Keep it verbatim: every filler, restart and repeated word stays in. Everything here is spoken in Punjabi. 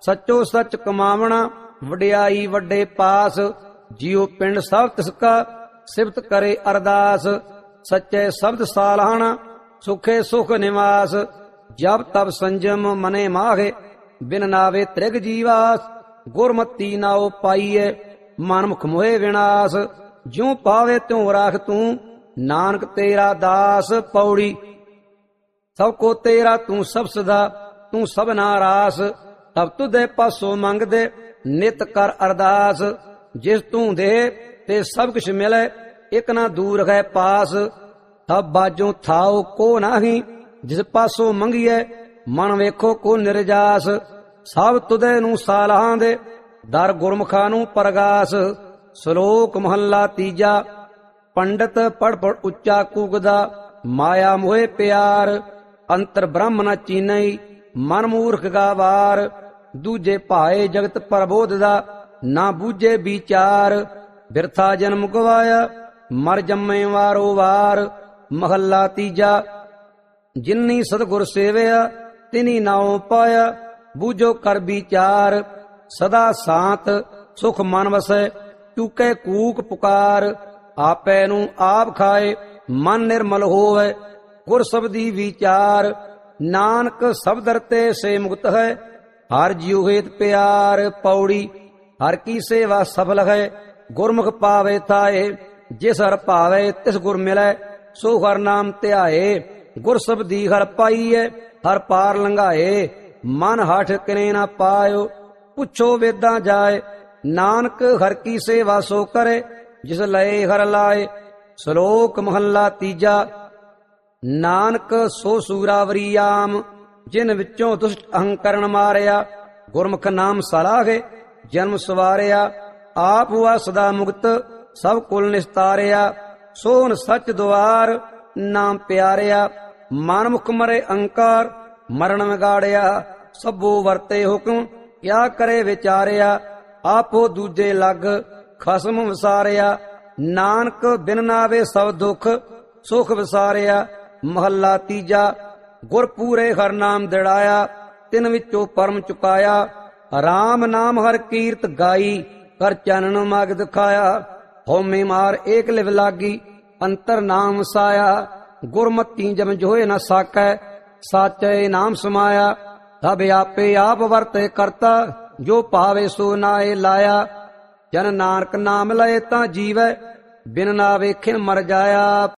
ਸੱਚੋ ਸੱਚ ਕਮਾਵਣਾ ਵਡਿਆਈ ਵੱਡੇ ਪਾਸ। ਜਿਉ ਪਿੰਡ ਸਭ ਤਿਸਕਾ ਸਿਫਤ ਕਰੇ ਅਰਦਾਸ। ਸੱਚੇ ਸ਼ਬਦ ਸਾਲਾਹਣਾ ਸੁਖੇ ਸੁਖ ਨਿਵਾਸ। ਜਬ ਤਬ ਸੰਜਮ ਮਨੇ ਮਾਹੇ ਬਿਨ ਨਾਵੇ ਤ੍ਰਿਗ ਜੀਵਾਸ। ਗੁਰਮਤੀ ਨਾਉ ਪਾਈਏ ਮਨਮੁਖ ਮੋਹਿ ਵਿਨਾਸ਼। ਜਿਉ ਪਾਵੇ ਤਿਉ ਰਾਖ ਤੂੰ ਨਾਨਕ ਤੇਰਾ ਦਾਸ। ਪੌੜੀ ਸਭ ਕੋ ਤੇਰਾ ਤੂੰ ਸਭ ਸਦਾ ਤੂੰ ਸਭਨਾ ਰਾਸ। ਤਬ ਤੁਧੇ ਪਾਸੋਂ ਮੰਗਦੇ ਨਿਤ ਕਰ ਅਰਦਾਸ। ਜਿਸ ਤੂੰ ਦੇ ਤੇ ਸਭ ਕੁਛ ਮਿਲੇ ਇਕ ਨਾ ਦੂਰ ਹੈ ਪਾਸ। ਤਬ ਬਾਜੋਂ ਥਾਉ ਕੋ ਨਾਹੀ ਜਿਸ ਪਾਸੋਂ ਮੰਗੀਏ ਮਨ ਵੇਖੋ ਕੋ ਨਿਰਜਾਸ। ਸਭ ਤੁਧੇ ਨੂੰ ਸਾਲਾਹਾਂ ਦੇ ਦਰ ਗੁਰਮੁਖਾਂ ਨੂੰ ਪਰਗਾਸ। ਸ਼ਲੋਕ ਮਹੱਲਾ ਤੀਜਾ। ਪੰਡਤ ਪੜ ਪੜ ਉੱਚਾ ਕੂਕਦਾ ਮਾਇਆ ਮੋਹਿ ਪਿਆਰ। ਅੰਤਰ ਬ੍ਰਹਮ ਨ ਚੀਨਈ ਮਨ ਮੂਰਖ ਗਾਵਾਰ। ਦੂਜੇ ਭਾਏ ਜਗਤ ਪ੍ਰਬੋਧ ਦਾ ਨਾ ਬੂਝੇ ਵਿਚਾਰ। ਬਿਰਥਾ ਜਨਮ ਗਵਾਇਆ ਮਰ ਜੰਮੇ ਵਾਰੋ ਵਾਰ। ਮਹੱਲਾ ਤੀਜਾ। ਜਿਨੀ ਸਤਿਗੁਰ ਸੇਵਿਆ ਤਿਨੀ ਨਾਉ ਪਾਇਆ। ਬੂਝੋ ਕਰ ਵਿਚਾਰ ਸਦਾ ਸਾਤ ਸੁਖ ਮਨ ਵਸੈ। ਚੁਕੇ ਕੂਕ ਪੁਕਾਰ ਆਪੈ ਨੂੰ ਆਪ ਖਾਏ ਮਨ ਨਿਰਮਲ ਹੋਵੇ। ਗੁਰ ਸਬਦੀ ਵਿਚਾਰ ਨਾਨਕ ਸਬਦ ਰਤੇ ਸੇ ਮੁਕਤ ਹੈ। ਹਰ ਜਿਉ ਹੇਤ ਪਿਆਰ। ਪੌੜੀ ਹਰ ਕੀ ਸੇਵਾ ਸਫਲ ਹੈ ਗੁਰਮੁਖ ਪਾਵੇ ਥਾਏ। ਜਿਸ ਹਰ ਭਾਵੇ ਤਿਸ ਗੁਰ ਮਿਲੈ ਸੋ ਹਰ ਨਾਮ ਧਿਆਏ। ਗੁਰ ਸਬਦੀ ਹਰ ਪਾਈਏ ਹਰ ਪਾਰ ਲੰਘਾਏ। ਮਨ ਹਠ ਕਿਨੇ ਨਾ ਪਾਇਓ ਪੁੱਛੋ ਵੇਦਾਂ ਜਾਏ। ਨਾਨਕ ਹਰ ਕੀ ਸੇਵਾ ਸੋ ਕਰੇ ਜਿਸ ਲਏ ਹਰ ਲਾਏ। ਸ਼ਲੋਕ ਮਹੱਲਾ ਤੀਜਾ। ਨਾਨਕ ਸੋ ਸੂਰਾਵਰੀ ਆਮ ਜਿਨ ਵਿੱਚੋਂ ਦੁਸ਼ਟ ਅਹੰਕਰਨ ਮਾਰਿਆ। ਗੁਰਮੁਖ ਨਾਮ ਸਲਾਹੇ ਜਨਮ ਸਵਾਰਿਆ। ਆਪ ਹੁਆ ਸਦਾ ਮੁਕਤ ਸਭ ਕੁਲ ਨਿਸਤਾਰਿਆ। ਸੋਹਨ ਸੱਚ ਦੁਆਰ ਨਾਮ ਪਿਆਰਿਆ। ਮਨ ਮੁਖ ਮਰੇ ਅਹੰਕਾਰ ਮਰਨ ਵਿਗਾੜਿਆ। ਸਭੋ ਵਰਤੇ ਹੁਕਮ ਕਿਆ ਕਰੇ ਵਿਚਾਰਿਆ। ਆਪੋ ਦੂਜੇ ਲੱਗ ਖਸਮ ਵਿਸਾਰਿਆ। ਨਾਨਕ ਬਿਨ ਨਾਵੇ ਸਭ ਦੁਖ ਸੁਖ ਵਿਸਾਰਿਆ। ਮਹੱਲਾ ਤੀਜਾ। ਗੁਰ ਪੂਰੇ ਹਰ ਨਾਮ ਦਿੜਾਇਆ ਤਿਨ ਵਿੱਚੋਂ ਪਰਮ ਚੁਕਾਇਆ। ਰਾਮ ਨਾਮ ਹਰ ਕੀਰਤ ਗਾਈ ਕਰ ਚਾਨਣ ਮਗ ਦਿਖਾਇਆ। ਹਉਮੈ ਮਾਰ ਏਕ ਲਿਵ ਲਾਗੀ ਅੰਤਰ ਨਾਮ ਵਸਾਇਆ। ਗੁਰਮਤੀ ਜਮ ਜੋਏ ਨ ਸਾਕੈ ਸਾਚੈ ਨਾਮ ਸਮਾਇਆ। ਤਬ ਆਪੇ ਆਪ ਵਰਤੇ ਕਰਤਾ ਜੋ ਭਾਵੇ ਸੋ ਨਾਏ ਲਾਇਆ। ਜਨ ਨਾਨਕ ਨਾਮ ਲਏ ਤਾਂ ਜੀਵੈ ਬਿਨ ਨਾ ਵੇਖਿਨ ਮਰ ਜਾਇਆ।